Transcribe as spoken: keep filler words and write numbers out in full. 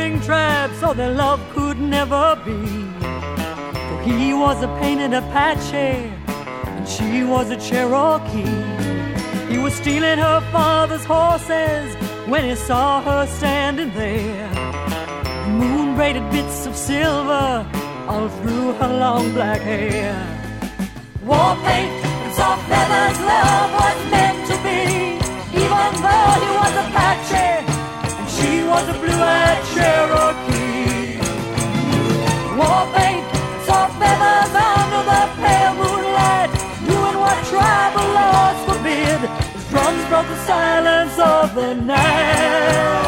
springtrap, so their love could never be. For he was a painted Apache, and she was a Cherokee. He was stealing her father's horses when he saw her standing there, moon-braided bits of silver all through her long black hair. War paint and soft feathers, love was meant to be, even though he was Apache and she was a blue-eyed Cherokee. War paint and soft feathers under the pale moonlight, doing what tribal laws forbid. His drums broke the silence of the night.